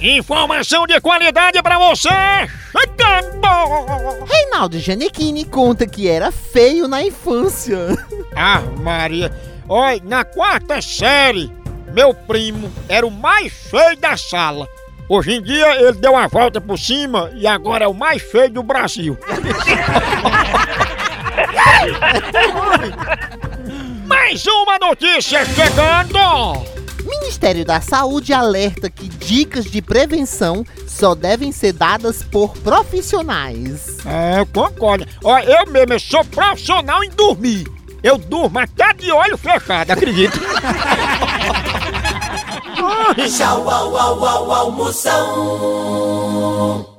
Informação de qualidade pra você! Chegando! Reinaldo Gianecchini conta que era feio na infância. Ah, Maria! Olha, na 4ª série, meu primo era o mais feio da sala. Hoje em dia ele deu uma volta por cima e agora é o mais feio do Brasil. Mais uma notícia chegando! Ministério da Saúde alerta que dicas de prevenção só devem ser dadas por profissionais. Eu concordo. Olha, eu sou profissional em dormir. Eu durmo até de olho fechado, acredito. Tchau, au, au, au, almoção.